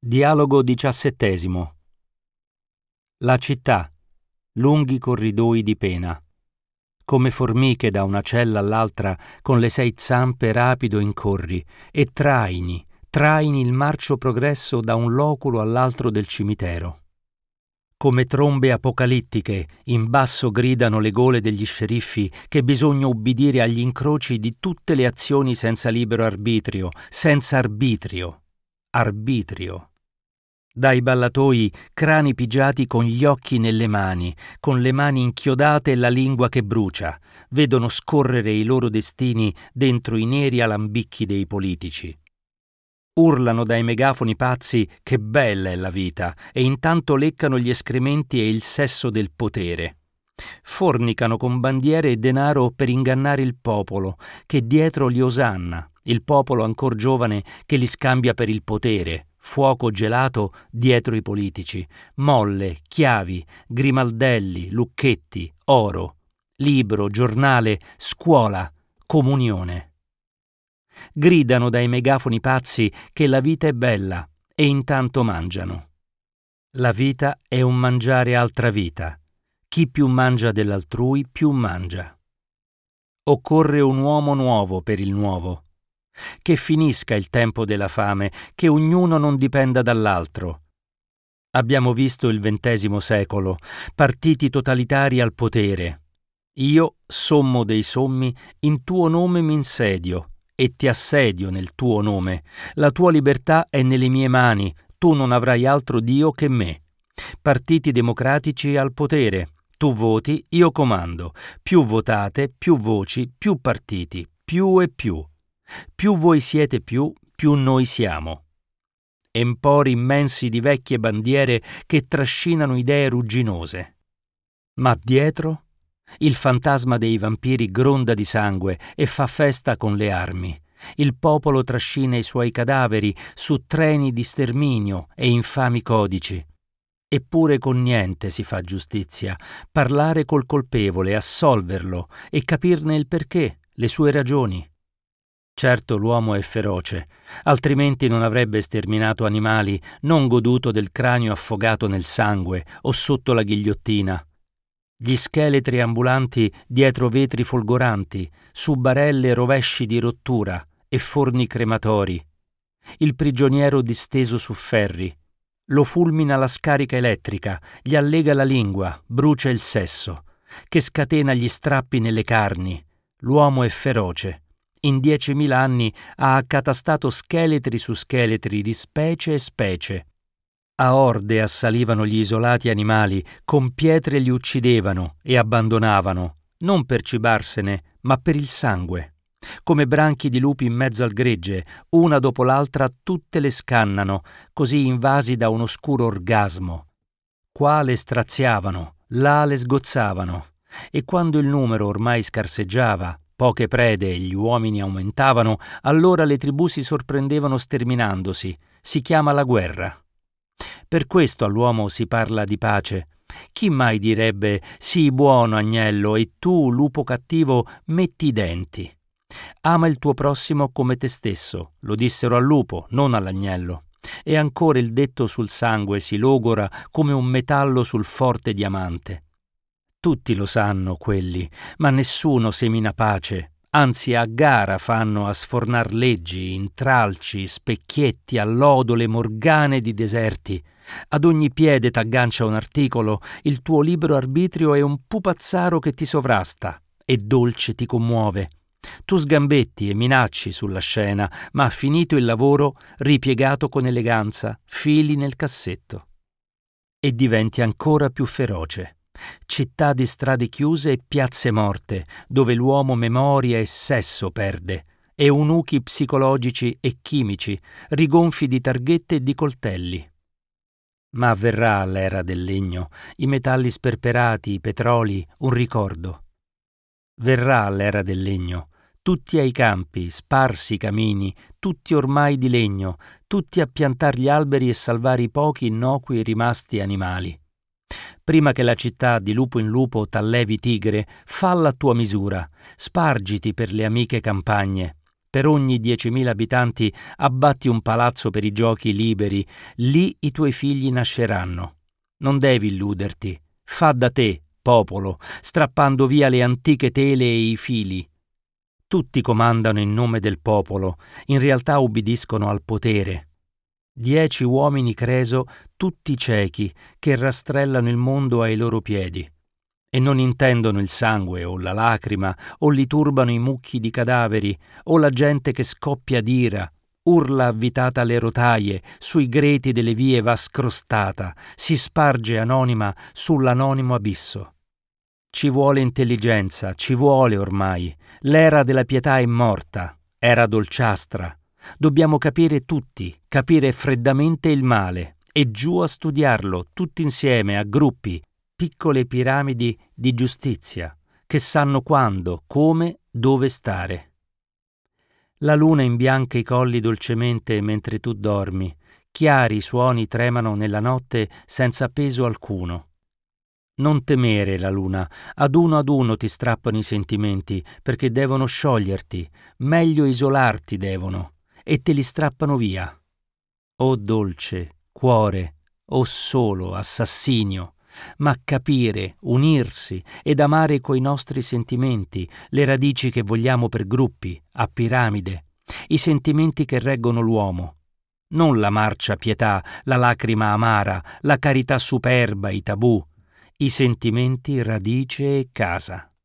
Dialogo 17. La città, lunghi corridoi di pena. Come formiche da una cella all'altra, con le 6 zampe rapido incorri e traini il marcio progresso da un loculo all'altro del cimitero. Come trombe apocalittiche, in basso gridano le gole degli sceriffi che bisogna ubbidire agli incroci di tutte le azioni senza libero arbitrio, senza arbitrio. Arbitrio. Dai ballatoi, crani pigiati con gli occhi nelle mani, con le mani inchiodate e la lingua che brucia, vedono scorrere i loro destini dentro i neri alambicchi dei politici. Urlano dai megafoni pazzi che bella è la vita e intanto leccano gli escrementi e il sesso del potere. Fornicano con bandiere e denaro per ingannare il popolo, che dietro li osanna, il popolo ancor giovane che li scambia per il potere, fuoco gelato dietro i politici, molle, chiavi, grimaldelli, lucchetti, oro, libro, giornale, scuola, comunione. Gridano dai megafoni pazzi che la vita è bella e intanto mangiano. La vita è un mangiare altra vita. Chi più mangia dell'altrui, più mangia. Occorre un uomo nuovo per il nuovo. Che finisca il tempo della fame, che ognuno non dipenda dall'altro. Abbiamo visto il XX secolo, partiti totalitari al potere. Io, sommo dei sommi, in tuo nome mi insedio e ti assedio nel tuo nome. La tua libertà è nelle mie mani, tu non avrai altro Dio che me. Partiti democratici al potere. Tu voti, io comando. Più votate, più voci, più partiti, più e più. Più voi siete più noi siamo. Empori immensi di vecchie bandiere che trascinano idee rugginose. Ma dietro il fantasma dei vampiri gronda di sangue e fa festa con le armi. Il popolo trascina i suoi cadaveri su treni di sterminio e infami codici. Eppure con niente si fa giustizia, parlare col colpevole, assolverlo e capirne il perché, le sue ragioni. Certo l'uomo è feroce, altrimenti non avrebbe sterminato animali, non goduto del cranio affogato nel sangue o sotto la ghigliottina. Gli scheletri ambulanti dietro vetri folgoranti, su barelle rovesci di rottura e forni crematori. Il prigioniero disteso su ferri. Lo fulmina la scarica elettrica, gli allega la lingua, brucia il sesso, che scatena gli strappi nelle carni. L'uomo è feroce. In 10.000 anni ha accatastato scheletri su scheletri di specie e specie. A orde assalivano gli isolati animali, con pietre li uccidevano e abbandonavano, non per cibarsene, ma per il sangue. Come branchi di lupi in mezzo al gregge, una dopo l'altra tutte le scannano, così invasi da un oscuro orgasmo. Qua le straziavano, là le sgozzavano, e quando il numero ormai scarseggiava, poche prede e gli uomini aumentavano, allora le tribù si sorprendevano sterminandosi. Si chiama la guerra. Per questo all'uomo si parla di pace. Chi mai direbbe «Sii buono, agnello, e tu, lupo cattivo, metti i denti». Ama il tuo prossimo come te stesso, lo dissero al lupo, non all'agnello. E ancora il detto sul sangue si logora come un metallo sul forte diamante. Tutti lo sanno quelli, ma nessuno semina pace, anzi a gara fanno a sfornar leggi, intralci, specchietti, allodole, morgane di deserti. Ad ogni piede t'aggancia un articolo, il tuo libero arbitrio è un pupazzaro che ti sovrasta e dolce ti commuove. Tu sgambetti e minacci sulla scena, ma finito il lavoro, ripiegato con eleganza, fili nel cassetto. E diventi ancora più feroce. Città di strade chiuse e piazze morte, dove l'uomo memoria e sesso perde, e eunuchi psicologici e chimici, rigonfi di targhette e di coltelli. Ma verrà l'era del legno, i metalli sperperati, i petroli, un ricordo. Verrà l'era del legno, tutti ai campi, sparsi i camini, tutti ormai di legno, tutti a piantar gli alberi e salvare i pochi innocui rimasti animali. Prima che la città di lupo in lupo t'allevi tigre, falla a tua misura, spargiti per le amiche campagne, Per ogni 10.000 abitanti abbatti un palazzo per i giochi liberi, lì i tuoi figli nasceranno. Non devi illuderti. Fa da te, popolo, strappando via le antiche tele e i fili. Tutti comandano in nome del popolo, in realtà ubbidiscono al potere. 10 uomini Creso, tutti ciechi, che rastrellano il mondo ai loro piedi. E non intendono il sangue o la lacrima, o li turbano i mucchi di cadaveri, o la gente che scoppia d'ira, urla avvitata alle rotaie, sui greti delle vie va scrostata, si sparge anonima sull'anonimo abisso. Ci vuole intelligenza, ci vuole ormai. L'era della pietà è morta, era dolciastra. Dobbiamo capire tutti, capire freddamente il male, e giù a studiarlo, tutti insieme, a gruppi, piccole piramidi di giustizia, che sanno quando, come, dove stare. La luna imbianca i colli dolcemente mentre tu dormi, chiari suoni tremano nella notte senza peso alcuno. Non temere la luna, ad uno ti strappano i sentimenti, perché devono scioglierti, meglio isolarti devono, e te li strappano via. O dolce, cuore, o solo assassinio, ma capire, unirsi ed amare coi nostri sentimenti, le radici che vogliamo per gruppi, a piramide, i sentimenti che reggono l'uomo. Non la marcia pietà, la lacrima amara, la carità superba, i tabù, i sentimenti radice e casa.